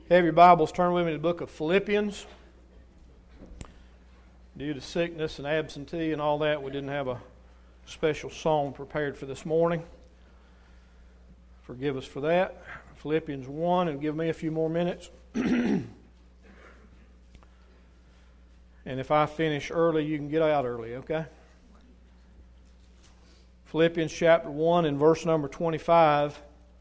Have your Bibles, turn with me to the book of Philippians. Due to sickness and absentee and all that, we didn't have a special song prepared for this morning. Forgive us for that. Philippians 1, and give me a few more minutes. And if I finish early, you can get out early, okay? Philippians chapter 1 and verse number 25.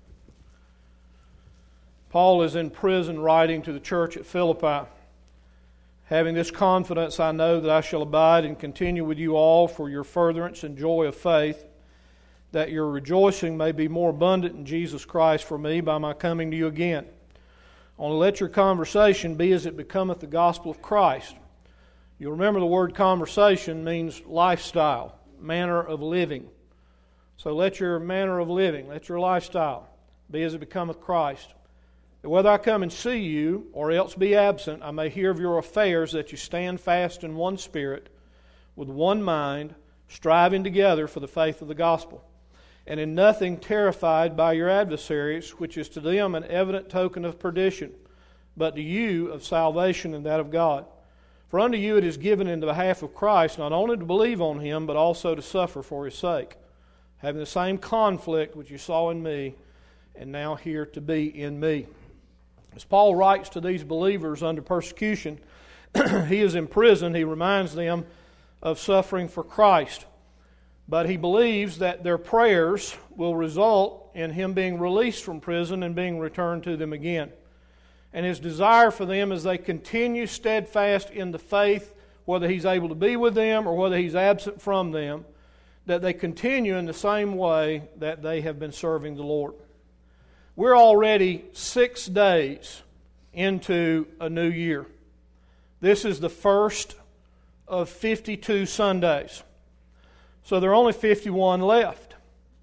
Paul is in prison writing to the church at Philippi. Having this confidence, I know that I shall abide and continue with you all for your furtherance and joy of faith, that your rejoicing may be more abundant in Jesus Christ for me by my coming to you again. Only let your conversation be as it becometh the gospel of Christ. You'll remember the word conversation means lifestyle, manner of living. So let your manner of living, let your lifestyle be as it becometh Christ. That whether I come and see you, or else be absent, I may hear of your affairs, that you stand fast in one spirit, with one mind, striving together for the faith of the gospel, and in nothing terrified by your adversaries, which is to them an evident token of perdition, but to you of salvation and that of God. For unto you it is given in the behalf of Christ, not only to believe on Him, but also to suffer for His sake, having the same conflict which you saw in me, and now here to be in me. As Paul writes to these believers under persecution, he is in prison. He reminds them of suffering for Christ. But he believes that their prayers will result in him being released from prison and being returned to them again. And his desire for them is they continue steadfast in the faith, whether he's able to be with them or whether he's absent from them, that they continue in the same way that they have been serving the Lord. We're already 6 days into a new year. This is the first of 52 Sundays. So there are only 51 left.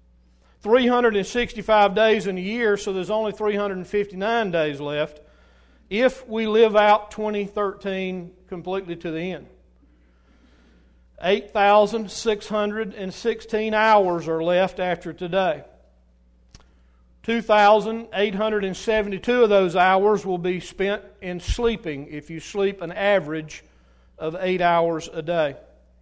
365 days in a year, so there's only 359 days left if we live out 2013 completely to the end. 8,616 hours are left after today. 2,872 of those hours will be spent in sleeping if you sleep an average of 8 hours a day.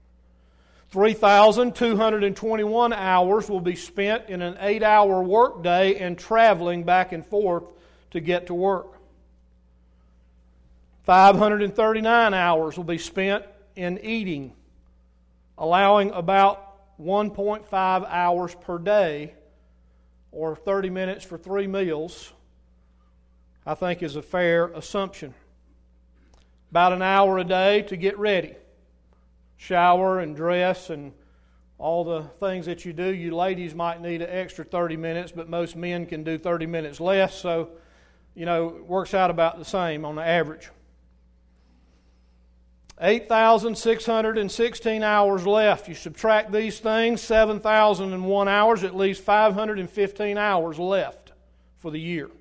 3,221 hours will be spent in an 8-hour work day and traveling back and forth to get to work. 539 hours will be spent in eating, allowing about 1.5 hours per day, or 30 minutes for 3 meals, I think is a fair assumption. About an hour a day to get ready. Shower and dress and all the things that you do. You ladies might need an extra 30 minutes, but most men can do 30 minutes less, so, it works out about the same on the average. 8,616 hours left. You subtract these things, 7,001 hours, at least 515 hours left for the year.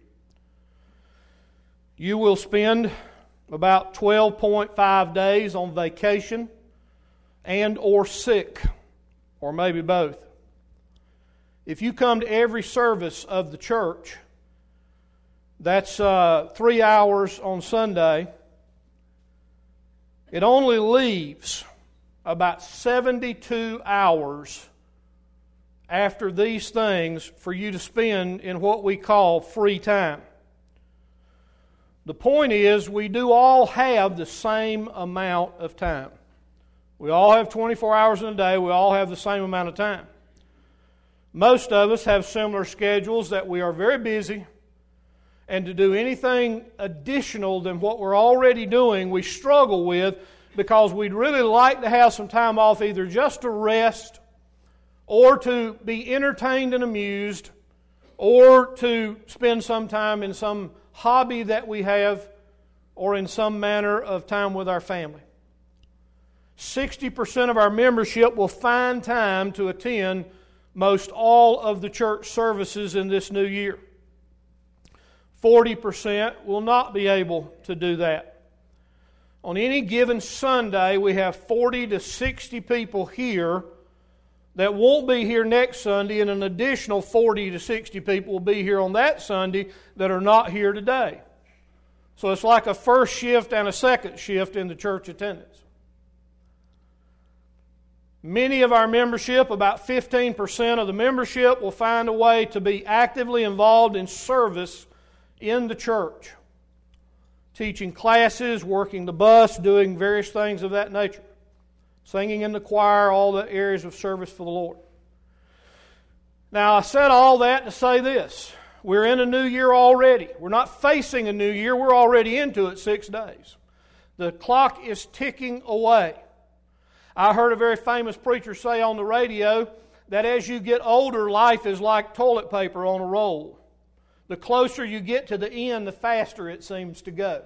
You will spend about 12.5 days on vacation and or sick, or maybe both. If you come to every service of the church, that's 3 hours on Sunday. It only leaves about 72 hours after these things for you to spend in what we call free time. The point is, we do all have the same amount of time. We all have 24 hours in a day. We all have the same amount of time. Most of us have similar schedules that we are very busy, and to do anything additional than what we're already doing, we struggle with, because we'd really like to have some time off, either just to rest, or to be entertained and amused, or to spend some time in some hobby that we have, or in some manner of time with our family. 60% of our membership will find time to attend most all of the church services in this new year. 40% will not be able to do that. On any given Sunday, we have 40 to 60 people here that won't be here next Sunday, and an additional 40 to 60 people will be here on that Sunday that are not here today. So it's like a first shift and a second shift in the church attendance. Many of our membership, about 15% of the membership, will find a way to be actively involved in service in the church. Teaching classes, working the bus, doing various things of that nature. Singing in the choir, all the areas of service for the Lord. Now, I said all that to say this. We're in a new year already. We're not facing a new year. We're already into it 6 days. The clock is ticking away. I heard a very famous preacher say on the radio that as you get older, life is like toilet paper on a roll. The closer you get to the end, the faster it seems to go.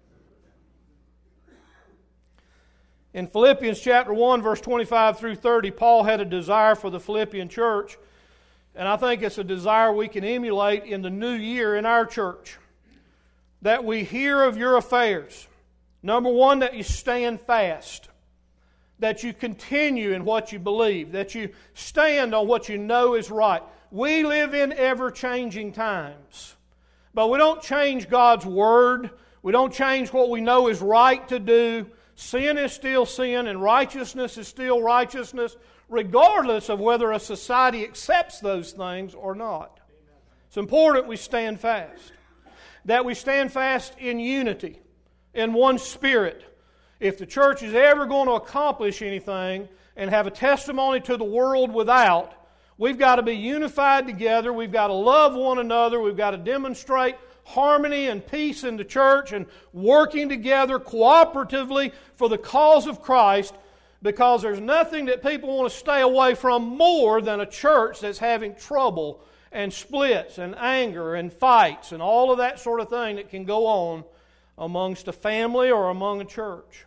In Philippians chapter 1, verse 25 through 30, Paul had a desire for the Philippian church, and I think it's a desire we can emulate in the new year in our church. That we hear of your affairs. Number one, that you stand fast. That you continue in what you believe. That you stand on what you know is right. We live in ever-changing times. But we don't change God's Word. We don't change what we know is right to do. Sin is still sin and righteousness is still righteousness, regardless of whether a society accepts those things or not. It's important we stand fast. That we stand fast in unity, in one spirit. If the church is ever going to accomplish anything and have a testimony to the world without, we've got to be unified together. We've got to love one another. We've got to demonstrate harmony and peace in the church and working together cooperatively for the cause of Christ, because there's nothing that people want to stay away from more than a church that's having trouble and splits and anger and fights and all of that sort of thing that can go on amongst a family or among a church.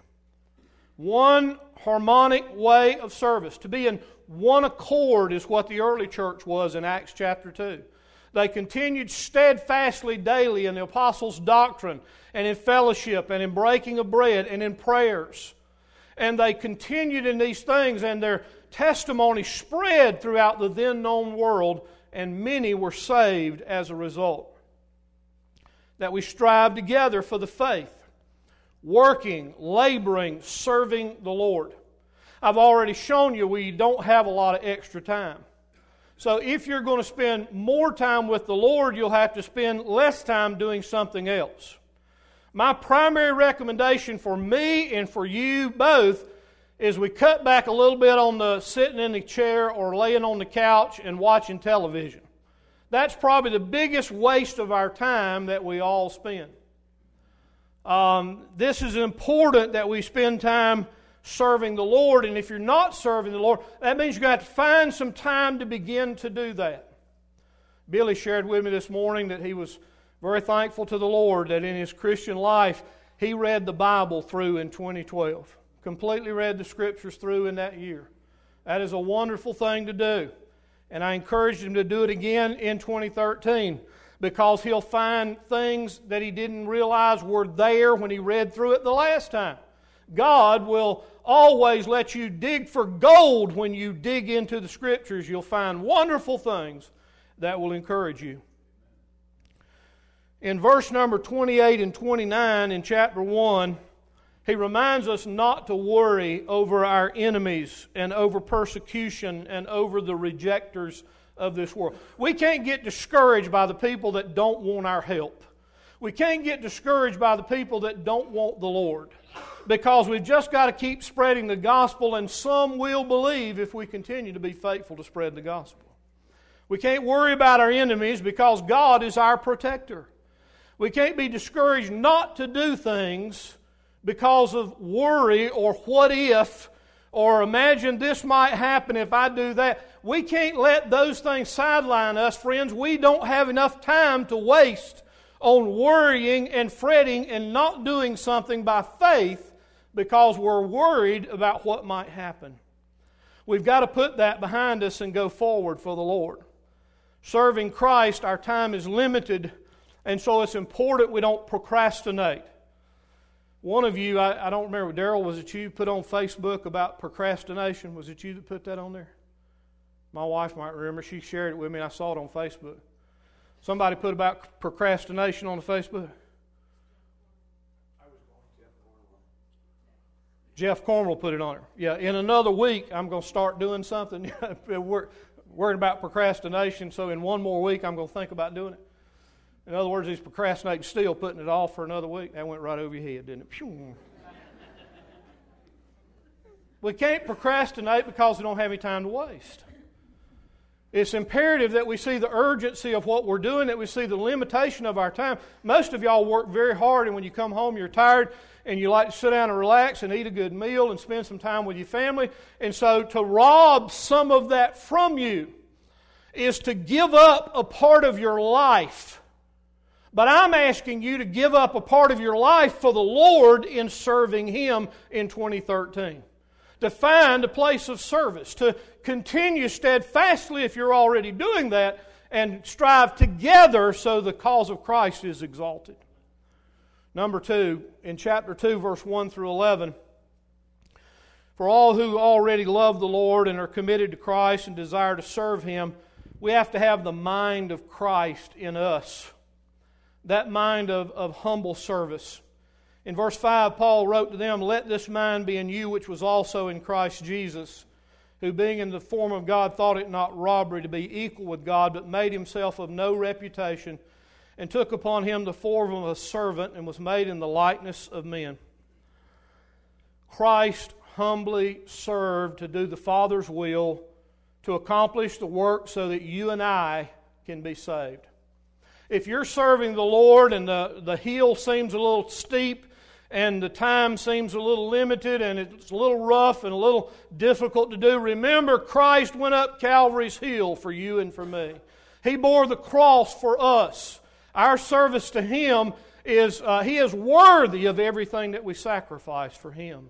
One harmonic way of service. To be in one accord is what the early church was in Acts chapter 2. They continued steadfastly daily in the apostles' doctrine and in fellowship and in breaking of bread and in prayers. And they continued in these things, and their testimony spread throughout the then known world, and many were saved as a result. That we strive together for the faith, working, laboring, serving the Lord. I've already shown you we don't have a lot of extra time. So if you're going to spend more time with the Lord, you'll have to spend less time doing something else. My primary recommendation for me and for you both is we cut back a little bit on the sitting in the chair or laying on the couch and watching television. That's probably the biggest waste of our time that we all spend. This is important that we spend time serving the Lord, and if you're not serving the Lord, that means you're going to have to find some time to begin to do that. Billy shared with me this morning that he was very thankful to the Lord that in his Christian life he read the Bible through in 2012. Completely read the Scriptures through in that year. That is a wonderful thing to do. And I encouraged him to do it again in 2013 because he'll find things that he didn't realize were there when he read through it the last time. God will always let you dig for gold when you dig into the Scriptures. You'll find wonderful things that will encourage you. In verse number 28 and 29 in chapter 1, he reminds us not to worry over our enemies and over persecution and over the rejectors of this world. We can't get discouraged by the people that don't want our help. We can't get discouraged by the people that don't want the Lord, because we've just got to keep spreading the gospel, and some will believe if we continue to be faithful to spread the gospel. We can't worry about our enemies because God is our protector. We can't be discouraged not to do things because of worry or what if, or imagine this might happen if I do that. We can't let those things sideline us, friends. We don't have enough time to waste on worrying and fretting and not doing something by faith because we're worried about what might happen. We've got to put that behind us and go forward for the Lord. Serving Christ, our time is limited, and so it's important we don't procrastinate. One of you, I don't remember, Darrell, was it you put on Facebook about procrastination? Was it you that put that on there? My wife might remember. She shared it with me, and I saw it on Facebook. Somebody put about procrastination on the Facebook. Jeff Cornwell put it on her. Yeah, in another week, I'm going to start doing something. We're worried about procrastination, so in one more week, I'm going to think about doing it. In other words, he's procrastinating still, putting it off for another week. That went right over your head, didn't it? Pew. We can't procrastinate because we don't have any time to waste. It's imperative that we see the urgency of what we're doing, that we see the limitation of our time. Most of y'all work very hard, and when you come home, you're tired, and you like to sit down and relax and eat a good meal and spend some time with your family. And so to rob some of that from you is to give up a part of your life. But I'm asking you to give up a part of your life for the Lord in serving Him in 2013. To find a place of service, to continue steadfastly if you're already doing that, and strive together so the cause of Christ is exalted. Number 2, in chapter 2, verse 1 through 11, for all who already love the Lord and are committed to Christ and desire to serve Him, we have to have the mind of Christ in us. That mind of humble service. In verse 5, Paul wrote to them, "Let this mind be in you which was also in Christ Jesus, who being in the form of God thought it not robbery to be equal with God, but made Himself of no reputation, and took upon Him the form of a servant, and was made in the likeness of men." Christ humbly served to do the Father's will, to accomplish the work so that you and I can be saved. If you're serving the Lord and the hill seems a little steep and the time seems a little limited and it's a little rough and a little difficult to do, remember Christ went up Calvary's hill for you and for me. He bore the cross for us. Our service to Him is, He is worthy of everything that we sacrifice for Him.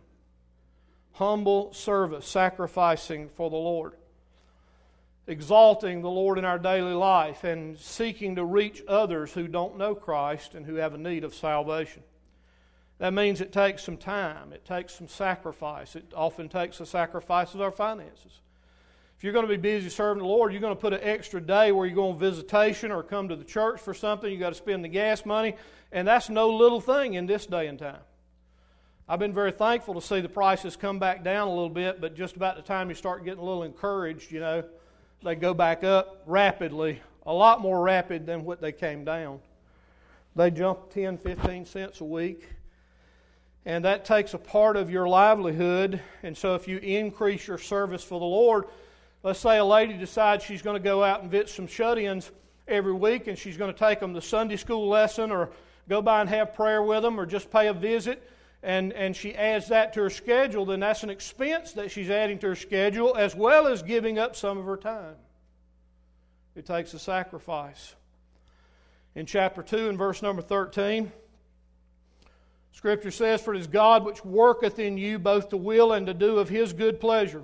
Humble service, sacrificing for the Lord. Exalting the Lord in our daily life and seeking to reach others who don't know Christ and who have a need of salvation. That means it takes some time. It takes some sacrifice. It often takes a sacrifice of our finances. If you're going to be busy serving the Lord, you're going to put an extra day where you go on visitation or come to the church for something. You've got to spend the gas money, and that's no little thing in this day and time. I've been very thankful to see the prices come back down a little bit, but just about the time you start getting a little encouraged, they go back up rapidly, a lot more rapid than what they came down. They jump 10, 15 cents a week. And that takes a part of your livelihood. And so if you increase your service for the Lord, let's say a lady decides she's going to go out and visit some shut-ins every week, and she's going to take them to Sunday school lesson or go by and have prayer with them or just pay a visit, and she adds that to her schedule, then that's an expense that she's adding to her schedule as well as giving up some of her time. It takes a sacrifice. In chapter 2 and verse number 13, Scripture says, "For it is God which worketh in you both to will and to do of His good pleasure."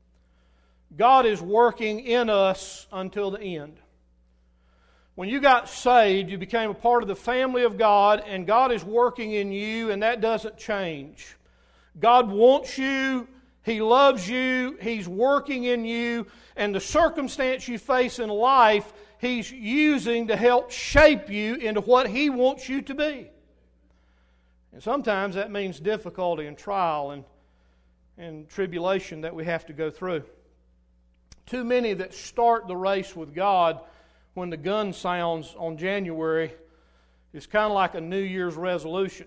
God is working in us until the end. When you got saved, you became a part of the family of God, and God is working in you, and that doesn't change. God wants you, He loves you, He's working in you, and the circumstance you face in life, He's using to help shape you into what He wants you to be. And sometimes that means difficulty and trial and tribulation that we have to go through. Too many that start the race with God when the gun sounds on January is kind of like a New Year's resolution.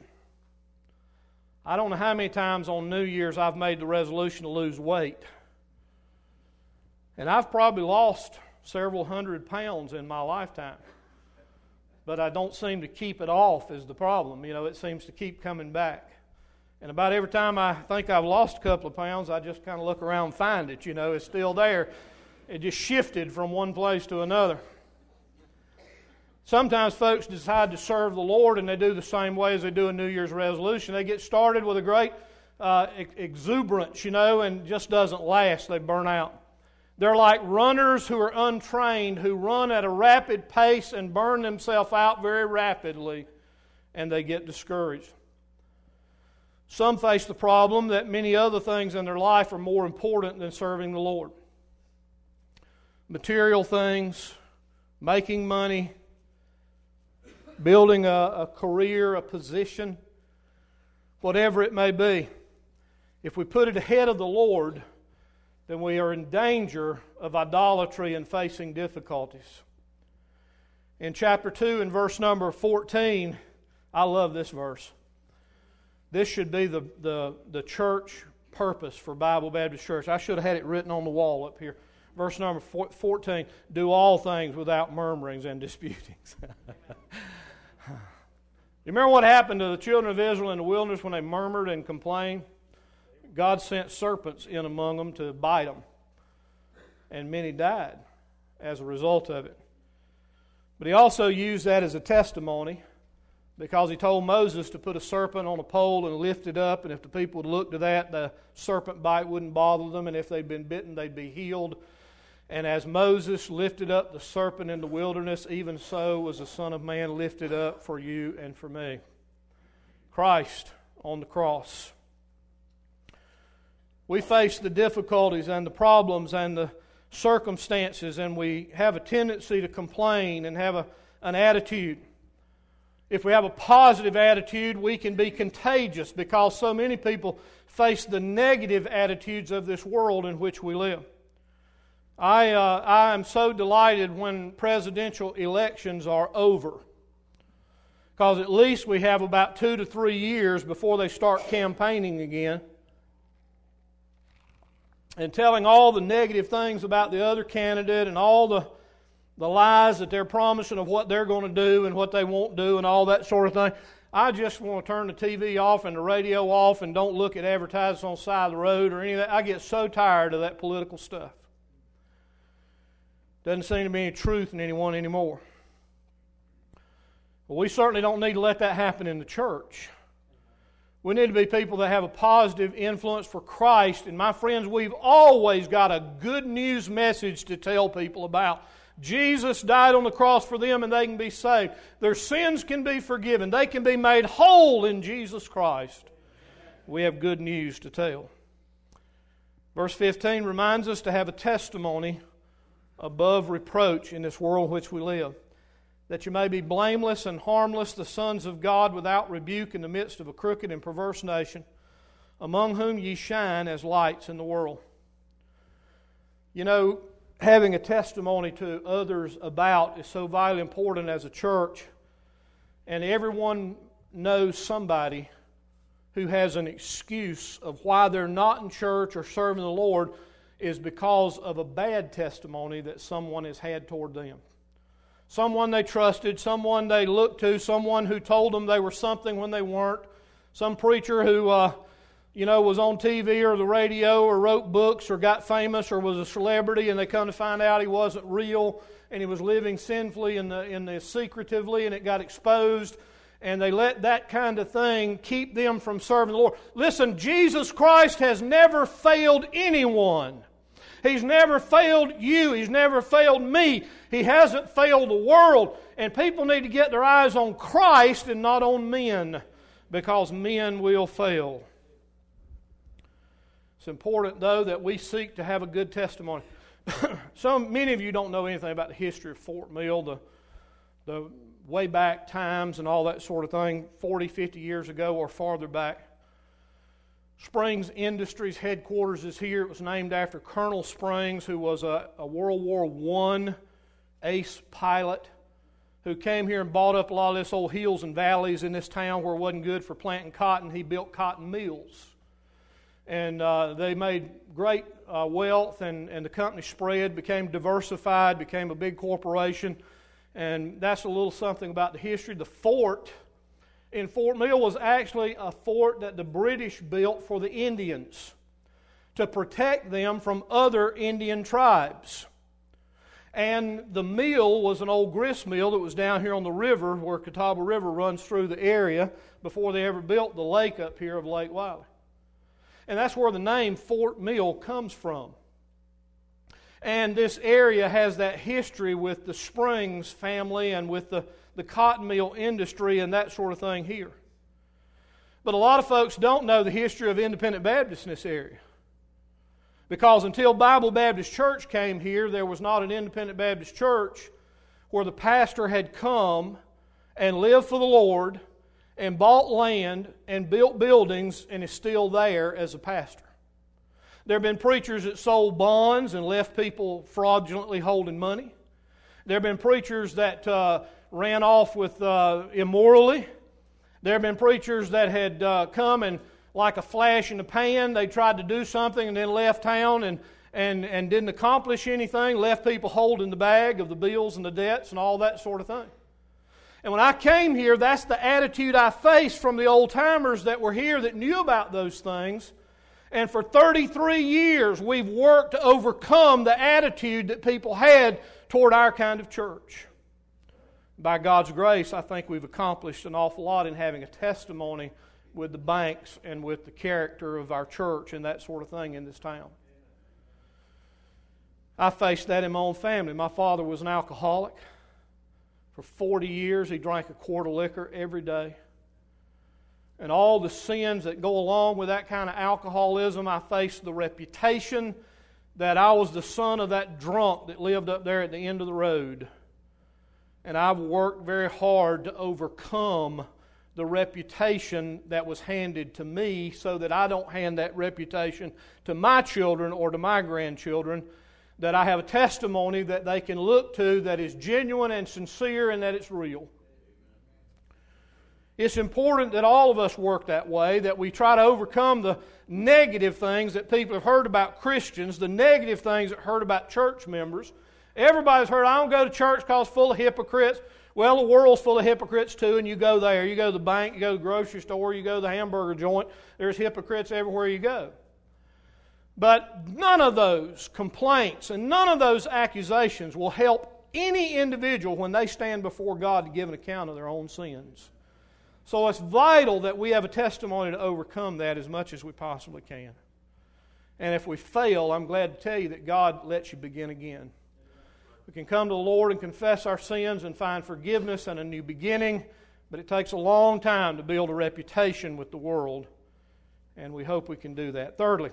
I don't know how many times on New Year's I've made the resolution to lose weight. And I've probably lost several hundred pounds in my lifetime. But I don't seem to keep it off is the problem. It seems to keep coming back. And about every time I think I've lost a couple of pounds, I just kind of look around and find it. It's still there. It just shifted from one place to another. Sometimes folks decide to serve the Lord and they do the same way as they do a New Year's resolution. They get started with a great exuberance, and just doesn't last. They burn out. They're like runners who are untrained, who run at a rapid pace and burn themselves out very rapidly, and they get discouraged. Some face the problem that many other things in their life are more important than serving the Lord. Material things, making money, building a career, a position, whatever it may be. if we put it ahead of the Lord, then we are in danger of idolatry and facing difficulties. In chapter 2 and verse number 14, I love this verse. This should be the church purpose for Bible Baptist Church. I should have had it written on the wall up here. Verse number 14, do all things without murmurings and disputings. You remember what happened to the children of Israel in the wilderness when they murmured and complained? God sent serpents in among them to bite them. And many died as a result of it. But He also used that as a testimony, because He told Moses to put a serpent on a pole and lift it up, and if the people would look to that, the serpent bite wouldn't bother them, and if they'd been bitten, they'd be healed. And as Moses lifted up the serpent in the wilderness, even so was the Son of Man lifted up for you and for me. Christ on the cross. We face the difficulties and the problems and the circumstances, and we have a tendency to complain and have an attitude. If we have a positive attitude, we can be contagious, because so many people face the negative attitudes of this world in which we live. I am so delighted when presidential elections are over, because at least we have about 2 to 3 years before they start campaigning again and telling all the negative things about the other candidate and all the lies that they're promising of what they're going to do and what they won't do and all that sort of thing. I just want to turn the TV off and the radio off and don't look at advertisements on the side of the road or any of that. I get so tired of that political stuff. Doesn't seem to be any truth in anyone anymore. Well, we certainly don't need to let that happen in the church. We need to be people that have a positive influence for Christ. And my friends, we've always got a good news message to tell people about. Jesus died on the cross for them and they can be saved. Their sins can be forgiven. They can be made whole in Jesus Christ. We have good news to tell. Verse 15 reminds us to have a testimony above reproach in this world in which we live, that you may be blameless and harmless, the sons of God, without rebuke in the midst of a crooked and perverse nation, among whom ye shine as lights in the world. You know, having a testimony to others about is so vitally important as a church, and everyone knows somebody who has an excuse of why they're not in church or serving the Lord is because of a bad testimony that someone has had toward them. Someone they trusted, someone they looked to, someone who told them they were something when they weren't, some preacher who was on TV or the radio or wrote books or got famous or was a celebrity, and they come to find out he wasn't real and he was living sinfully in the secretively, and it got exposed, and they let that kind of thing keep them from serving the Lord. Listen, Jesus Christ has never failed anyone. He's never failed you. He's never failed me. He hasn't failed the world. And people need to get their eyes on Christ and not on men, because men will fail. It's important, though, that we seek to have a good testimony. Many of you don't know anything about the history of Fort Mill, the way back times and all that sort of thing, 40, 50 years ago or farther back. Springs Industries headquarters is here. It was named after Colonel Springs, who was a World War I ace pilot who came here and bought up a lot of this old hills and valleys in this town where it wasn't good for planting cotton. He built cotton mills. And they made great wealth, and the company spread, became diversified, became a big corporation. And that's a little something about the history. The fort in Fort Mill was actually a fort that the British built for the Indians to protect them from other Indian tribes. And the mill was an old grist mill that was down here on the river where Catawba River runs through the area before they ever built the lake up here of Lake Wiley. And that's where the name Fort Mill comes from. And this area has that history with the Springs family and with the cotton mill industry and that sort of thing here. But a lot of folks don't know the history of Independent Baptist in this area. Because until Bible Baptist Church came here, there was not an Independent Baptist Church where the pastor had come and lived for the Lord and bought land and built buildings and is still there as a pastor. There have been preachers that sold bonds and left people fraudulently holding money. There have been preachers that ran off with immorally. There have been preachers that had come and, like a flash in the pan, they tried to do something and then left town and didn't accomplish anything, left people holding the bag of the bills and the debts and all that sort of thing. And when I came here, that's the attitude I faced from the old-timers that were here that knew about those things. And for 33 years, we've worked to overcome the attitude that people had toward our kind of church. By God's grace, I think we've accomplished an awful lot in having a testimony with the banks and with the character of our church and that sort of thing in this town. I faced that in my own family. My father was an alcoholic. For 40 years, he drank a quart of liquor every day. And all the sins that go along with that kind of alcoholism, I faced the reputation that I was the son of that drunk that lived up there at the end of the road. And I've worked very hard to overcome the reputation that was handed to me so that I don't hand that reputation to my children or to my grandchildren, that I have a testimony that they can look to that is genuine and sincere and that it's real. It's important that all of us work that way, that we try to overcome the negative things that people have heard about Christians, the negative things that heard about church members. Everybody's heard, I don't go to church because it's full of hypocrites. Well, the world's full of hypocrites too, and you go there. You go to the bank, you go to the grocery store, you go to the hamburger joint. There's hypocrites everywhere you go. But none of those complaints and none of those accusations will help any individual when they stand before God to give an account of their own sins. So it's vital that we have a testimony to overcome that as much as we possibly can. And if we fail, I'm glad to tell you that God lets you begin again. We can come to the Lord and confess our sins and find forgiveness and a new beginning, but it takes a long time to build a reputation with the world, and we hope we can do that. Thirdly,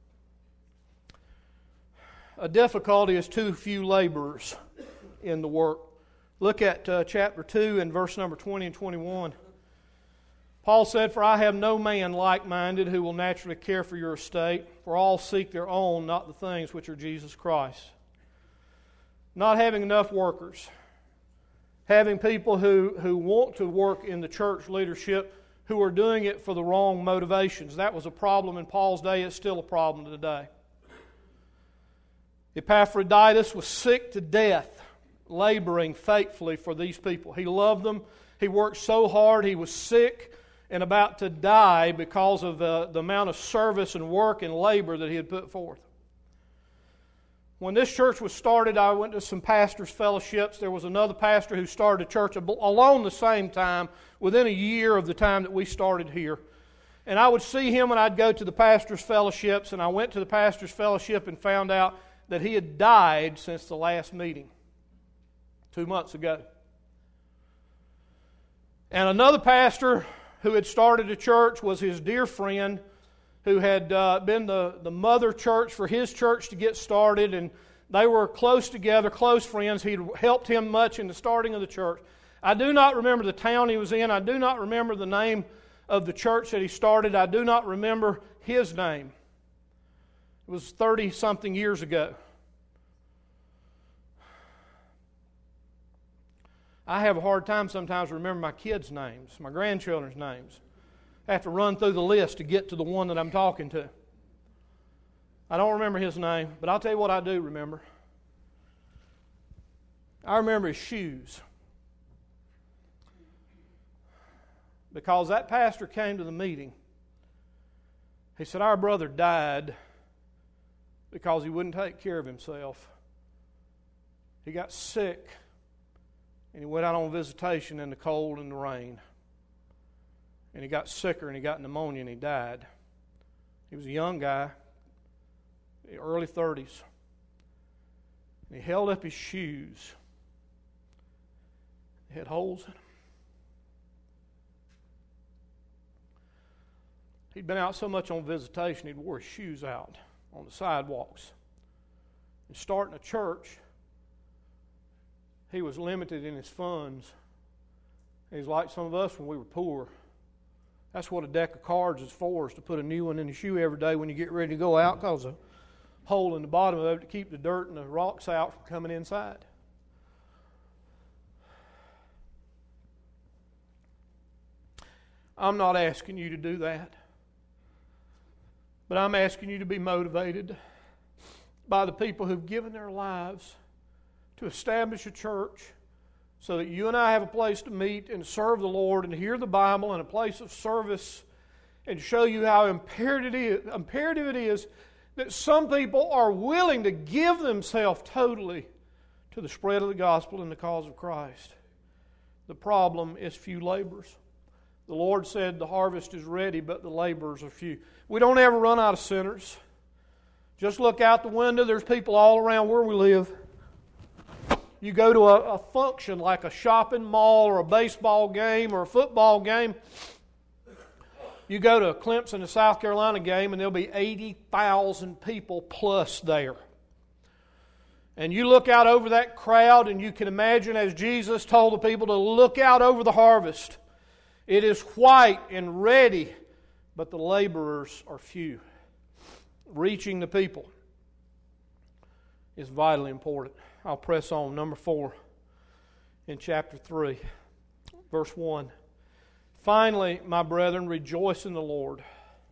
a difficulty is too few laborers in the work. Look at chapter 2 and verse number 20 and 21. Paul said, "For I have no man like-minded who will naturally care for your estate, for all seek their own, not the things which are Jesus Christ." Not having enough workers. Having people who want to work in the church leadership who are doing it for the wrong motivations. That was a problem in Paul's day. It's still a problem today. Epaphroditus was sick to death, laboring faithfully for these people. He loved them. He worked so hard. He was sick and about to die because of the amount of service and work and labor that he had put forth. When this church was started, I went to some pastors' fellowships. There was another pastor who started a church along the same time, within a year of the time that we started here. And I would see him when I'd go to the pastors' fellowships, and I went to the pastors' fellowship and found out that he had died since the last meeting, 2 months ago. And another pastor who had started a church was his dear friend who had been the mother church for his church to get started, and they were close together, close friends. He'd helped him much in the starting of the church. I do not remember the town he was in. I do not remember the name of the church that he started. I do not remember his name. It was 30-something years ago. I have a hard time sometimes remembering my kids' names, my grandchildren's names. I have to run through the list to get to the one that I'm talking to. I don't remember his name, but I'll tell you what I do remember. I remember his shoes. Because that pastor came to the meeting. He said, "Our brother died because he wouldn't take care of himself. He got sick, and he went out on visitation in the cold and the rain. And he got sicker, and he got pneumonia, and he died." He was a young guy, early 30s. And he held up his shoes. They had holes in them. He'd been out so much on visitation, he'd wore his shoes out on the sidewalks. And starting a church, he was limited in his funds. He's like some of us when we were poor. That's what a deck of cards is for, is to put a new one in the shoe every day when you get ready to go out, because a hole in the bottom of it to keep the dirt and the rocks out from coming inside. I'm not asking you to do that. But I'm asking you to be motivated by the people who've given their lives to establish a church so that you and I have a place to meet and serve the Lord and hear the Bible and a place of service, and show you how imperative it is that some people are willing to give themselves totally to the spread of the gospel and the cause of Christ. The problem is few laborers. The Lord said the harvest is ready, but the laborers are few. We don't ever run out of sinners. Just look out the window. There's people all around where we live. You go to a function like a shopping mall or a baseball game or a football game. You go to a Clemson, a South Carolina game, and there'll be 80,000 people plus there. And you look out over that crowd, and you can imagine, as Jesus told the people to look out over the harvest. It is white and ready, but the laborers are few. Reaching the people is vitally important. I'll press on. Number 4 in chapter 3, verse 1. Finally, my brethren, rejoice in the Lord,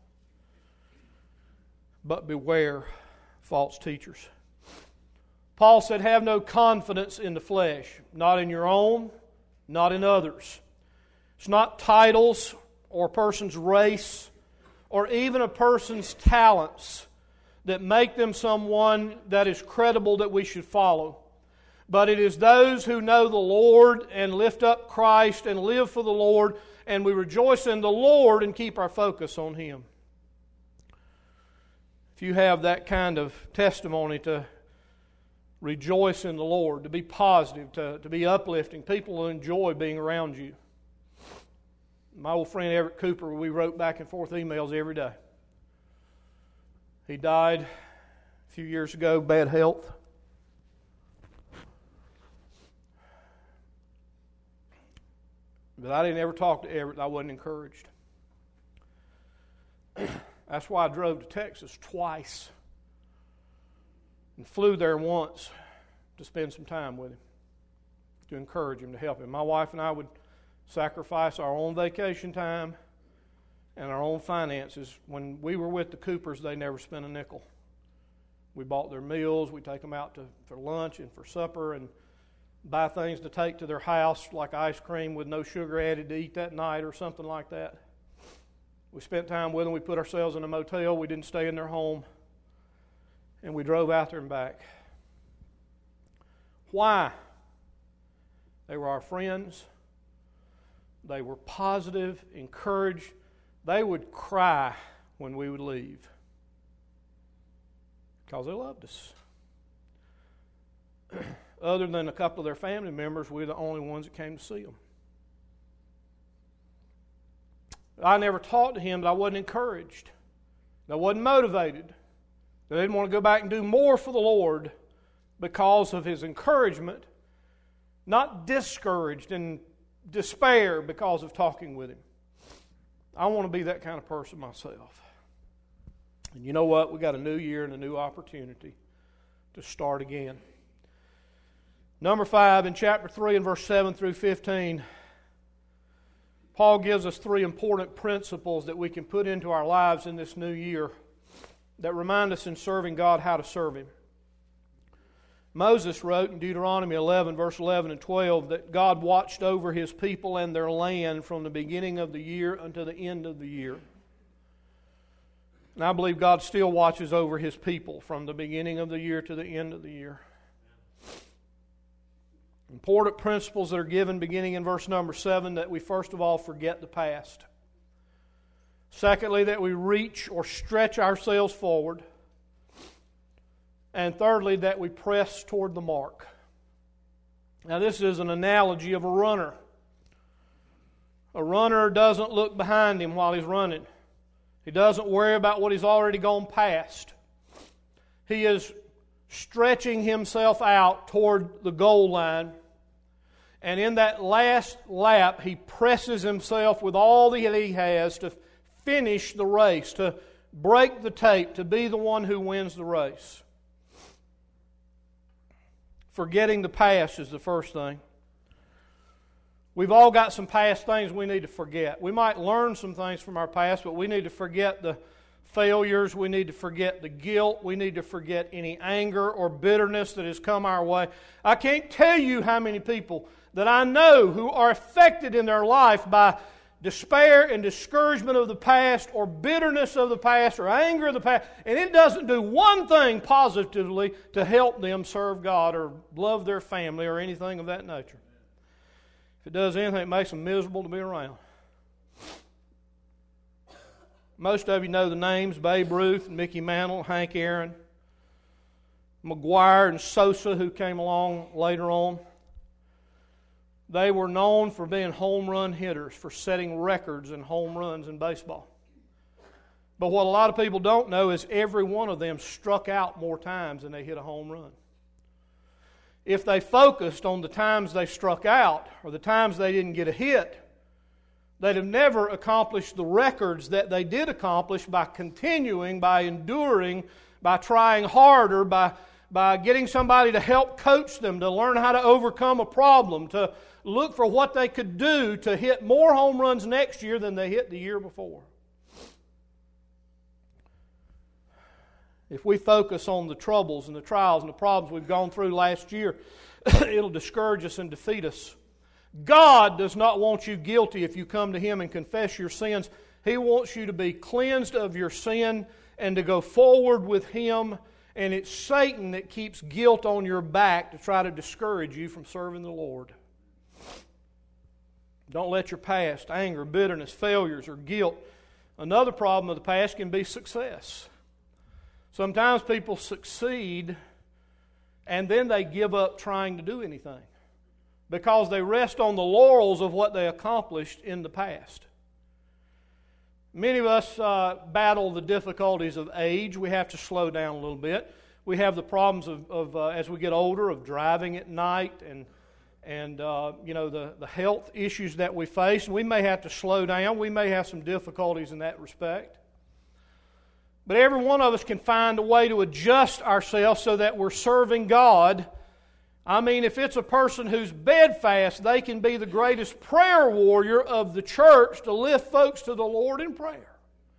but beware false teachers. Paul said, have no confidence in the flesh, not in your own, not in others. It's not titles or a person's race or even a person's talents that make them someone that is credible that we should follow. But it is those who know the Lord and lift up Christ and live for the Lord, and we rejoice in the Lord and keep our focus on Him. If you have that kind of testimony to rejoice in the Lord, to be positive, to be uplifting, people will enjoy being around you. My old friend Everett Cooper, we wrote back and forth emails every day. He died a few years ago, bad health. But I didn't ever talk to Everett. I wasn't encouraged. That's why I drove to Texas twice and flew there once to spend some time with him, to encourage him, to help him. My wife and I would sacrifice our own vacation time and our own finances. When we were with the Coopers, they never spent a nickel. We bought their meals. We take them out for lunch and for supper, and buy things to take to their house, like ice cream with no sugar added, to eat that night or something like that. We spent time with them. We put ourselves in a motel. We didn't stay in their home. And we drove out there and back. Why? They were our friends. They were positive, encouraged. They would cry when we would leave because they loved us. Other than a couple of their family members, we were the only ones that came to see them. I never talked to him, but I wasn't encouraged. I wasn't motivated. I didn't want to go back and do more for the Lord because of his encouragement, not discouraged and despair because of talking with him. I want to be that kind of person myself. And you know what? We got a new year and a new opportunity to start again. Number 5, in chapter 3 and verse 7 through 15, Paul gives us 3 important principles that we can put into our lives in this new year that remind us in serving God how to serve Him. Moses wrote in Deuteronomy 11, verse 11 and 12, that God watched over His people and their land from the beginning of the year until the end of the year. And I believe God still watches over His people from the beginning of the year to the end of the year. Important principles that are given beginning in verse number 7, that we first of all forget the past. Secondly, that we reach or stretch ourselves forward. And thirdly, that we press toward the mark. Now this is an analogy of a runner. A runner doesn't look behind him while he's running. He doesn't worry about what he's already gone past. He is stretching himself out toward the goal line. And in that last lap, he presses himself with all that he has to finish the race, to break the tape, to be the one who wins the race. Forgetting the past is the first thing. We've all got some past things we need to forget. We might learn some things from our past, but we need to forget the failures. We need to forget the guilt. We need to forget any anger or bitterness that has come our way. I can't tell you how many people that I know who are affected in their life by despair and discouragement of the past, or bitterness of the past, or anger of the past, and it doesn't do one thing positively to help them serve God or love their family or anything of that nature. If it does anything, it makes them miserable to be around. Most of you know the names: Babe Ruth, Mickey Mantle, Hank Aaron, McGuire, and Sosa, who came along later on. They were known for being home run hitters, for setting records in home runs in baseball. But what a lot of people don't know is every one of them struck out more times than they hit a home run. If they focused on the times they struck out or the times they didn't get a hit, they'd have never accomplished the records that they did accomplish by continuing, by enduring, by trying harder, by getting somebody to help coach them, to learn how to overcome a problem, to look for what they could do to hit more home runs next year than they hit the year before. If we focus on the troubles and the trials and the problems we've gone through last year, it'll discourage us and defeat us. God does not want you guilty if you come to Him and confess your sins. He wants you to be cleansed of your sin and to go forward with Him. And it's Satan that keeps guilt on your back to try to discourage you from serving the Lord. Don't let your past, anger, bitterness, failures, or guilt. Another problem of the past can be success. Sometimes people succeed and then they give up trying to do anything because they rest on the laurels of what they accomplished in the past. Many of us battle the difficulties of age. We have to slow down a little bit. We have the problems of as we get older, of driving at night and the health issues that we face. And we may have to slow down. We may have some difficulties in that respect. But every one of us can find a way to adjust ourselves so that we're serving God. I mean, if it's a person who's bedfast, they can be the greatest prayer warrior of the church to lift folks to the Lord in prayer.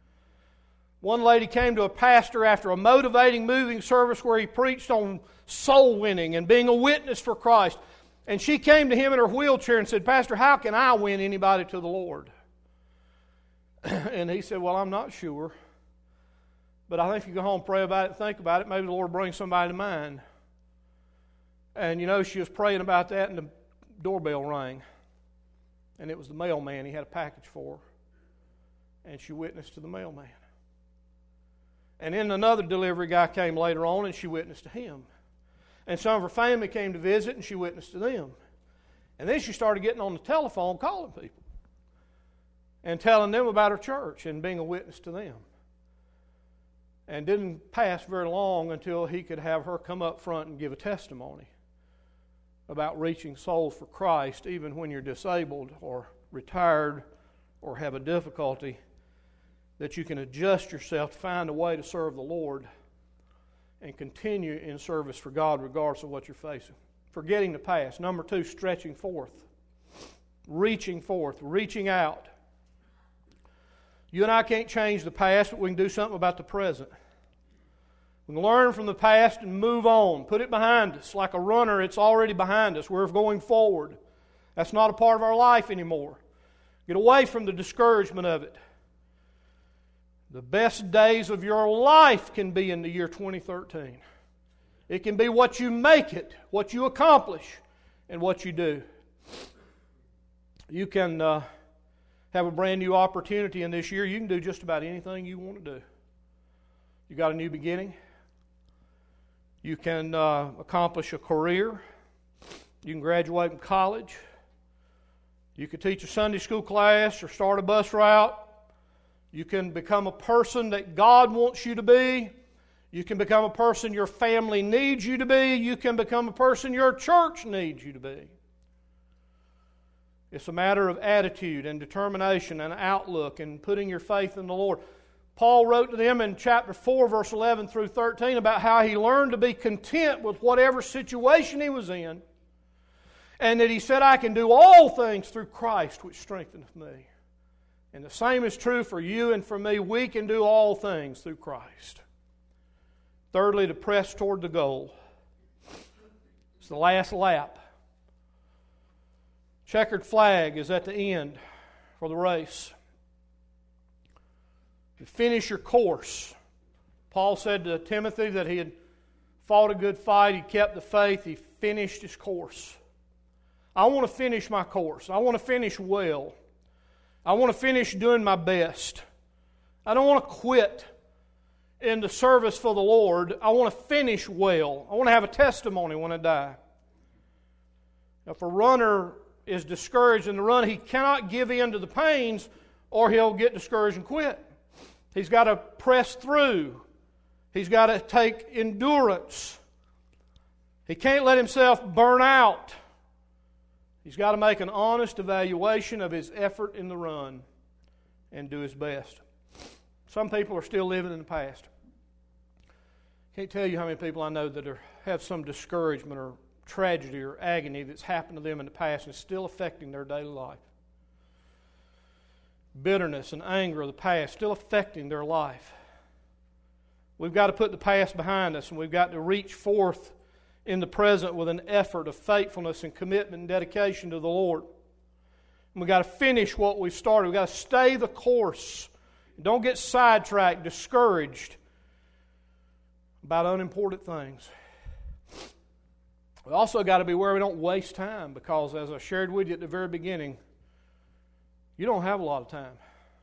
One lady came to a pastor after a motivating, moving service where he preached on soul winning and being a witness for Christ. And she came to him in her wheelchair and said, "Pastor, how can I win anybody to the Lord?" And he said, "Well, I'm not sure. But I think if you go home and pray about it and think about it, maybe the Lord will bring somebody to mind." And she was praying about that and the doorbell rang. And it was the mailman. He had a package for her. And she witnessed to the mailman. And then another delivery guy came later on and she witnessed to him. And some of her family came to visit and she witnessed to them. And then she started getting on the telephone calling people and telling them about her church and being a witness to them. And didn't pass very long until he could have her come up front and give a testimony about reaching souls for Christ, even when you're disabled or retired or have a difficulty, that you can adjust yourself to find a way to serve the Lord and continue in service for God regardless of what you're facing. Forgetting the past. Number 2, stretching forth. Reaching forth, reaching out. You and I can't change the past, but we can do something about the present. We can learn from the past and move on. Put it behind us. Like a runner, it's already behind us. We're going forward. That's not a part of our life anymore. Get away from the discouragement of it. The best days of your life can be in the year 2013. It can be what you make it, what you accomplish, and what you do. You can have a brand new opportunity in this year. You can do just about anything you want to do. You got a new beginning. You can accomplish a career. You can graduate from college. You can teach a Sunday school class or start a bus route. You can become a person that God wants you to be. You can become a person your family needs you to be. You can become a person your church needs you to be. It's a matter of attitude and determination and outlook and putting your faith in the Lord. Paul wrote to them in chapter 4, verse 11 through 13 about how he learned to be content with whatever situation he was in, and that he said, I can do all things through Christ which strengtheneth me. And the same is true for you and for me. We can do all things through Christ. Thirdly, to press toward the goal. It's the last lap. Checkered flag is at the end for the race. You finish your course. Paul said to Timothy that he had fought a good fight, he kept the faith, he finished his course. I want to finish my course. I want to finish well. I want to finish doing my best. I don't want to quit in the service for the Lord. I want to finish well. I want to have a testimony when I die. If a runner is discouraged in the run, he cannot give in to the pains or he'll get discouraged and quit. He's got to press through. He's got to take endurance. He can't let himself burn out. He's got to make an honest evaluation of his effort in the run and do his best. Some people are still living in the past. Can't tell you how many people I know that have some discouragement or tragedy or agony that's happened to them in the past and is still affecting their daily life. Bitterness and anger of the past still affecting their life. We've got to put the past behind us, and we've got to reach forth in the present with an effort of faithfulness and commitment and dedication to the Lord. And we've got to finish what we've started. We've got to stay the course. Don't get sidetracked, discouraged about unimportant things. We also got to be aware we don't waste time, because as I shared with you at the very beginning, you don't have a lot of time.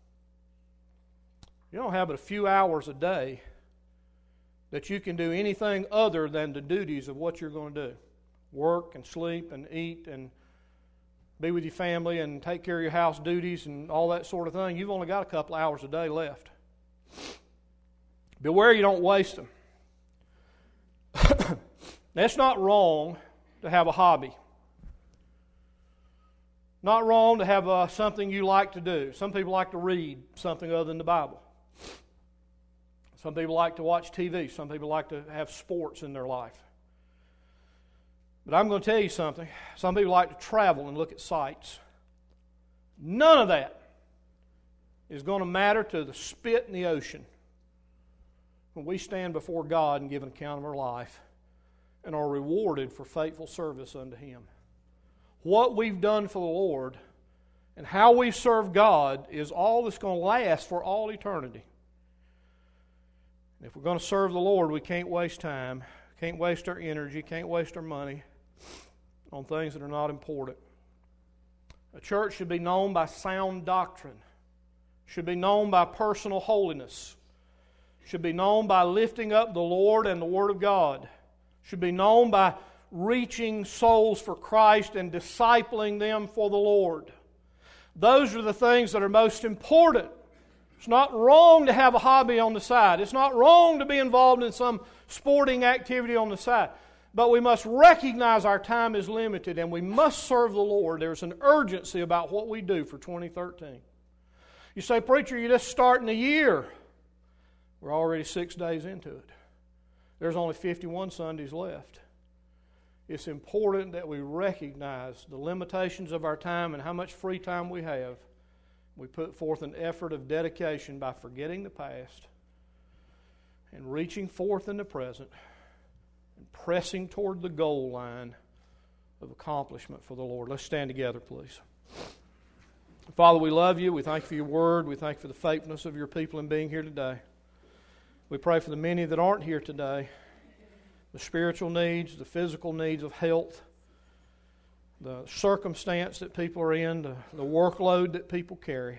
You don't have but a few hours a day that you can do anything other than the duties of what you're going to do. Work and sleep and eat and be with your family and take care of your house duties and all that sort of thing. You've only got a couple hours a day left. Beware you don't waste them. It's not wrong to have a hobby. Not wrong to have something you like to do. Some people like to read something other than the Bible. Some people like to watch TV. Some people like to have sports in their life. But I'm going to tell you something. Some people like to travel and look at sights. None of that is going to matter to the spit in the ocean when we stand before God and give an account of our life and are rewarded for faithful service unto Him. What we've done for the Lord and how we've served God is all that's going to last for all eternity. And if we're going to serve the Lord, we can't waste time, can't waste our energy, can't waste our money on things that are not important. A church should be known by sound doctrine, should be known by personal holiness, should be known by lifting up the Lord and the Word of God, should be known by reaching souls for Christ and discipling them for the Lord. Those are the things that are most important. It's not wrong to have a hobby on the side. It's not wrong to be involved in some sporting activity on the side. But we must recognize our time is limited and we must serve the Lord. There's an urgency about what we do for 2013. You say, preacher, you're just starting the year. We're already 6 days into it. There's only 51 Sundays left. It's important that we recognize the limitations of our time and how much free time we have. We put forth an effort of dedication by forgetting the past and reaching forth in the present and pressing toward the goal line of accomplishment for the Lord. Let's stand together, please. Father, we love you. We thank you for your word. We thank you for the faithfulness of your people in being here today. We pray for the many that aren't here today, the spiritual needs, the physical needs of health, the circumstance that people are in, the workload that people carry.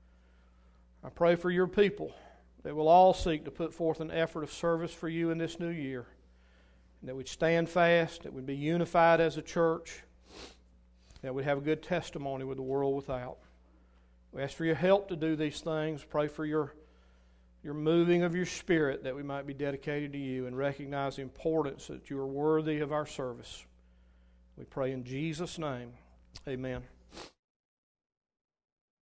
I pray for your people that will all seek to put forth an effort of service for you in this new year, and that we'd stand fast, that we'd be unified as a church, that we'd have a good testimony with the world without. We ask for your help to do these things. Pray for your moving of your Spirit, that we might be dedicated to you and recognize the importance that you are worthy of our service. We pray in Jesus' name. Amen.